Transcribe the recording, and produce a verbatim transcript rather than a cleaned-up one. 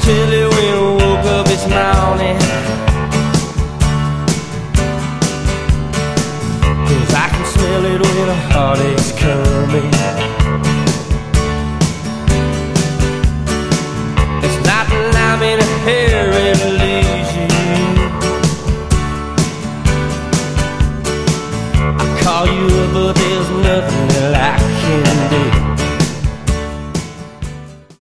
chilly when I woke up this morning, 'cause I can smell it when a heartache's coming. It's not that I'm in a hurry to lose you. I call you up, but there's nothing